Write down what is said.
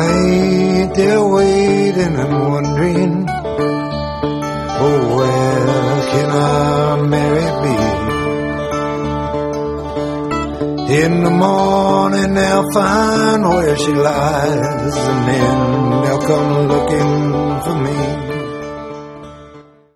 ain't there waiting and wondering, oh, where can our Mary be? In the morning they'll find where she lies, and then they'll come looking for me.